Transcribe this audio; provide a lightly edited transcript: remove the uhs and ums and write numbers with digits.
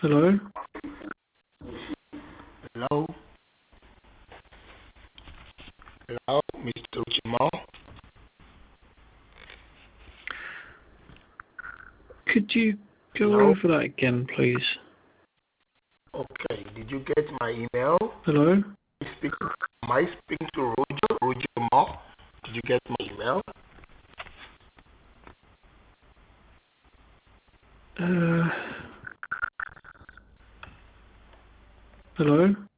Hello? Hello? Hello, Mr. Jamal? Could you go Hello? over that again, please? Okay, did you get my email? Hello? Am I speaking to Roger? Roger Jamal? Did you get my email? Uh, hello?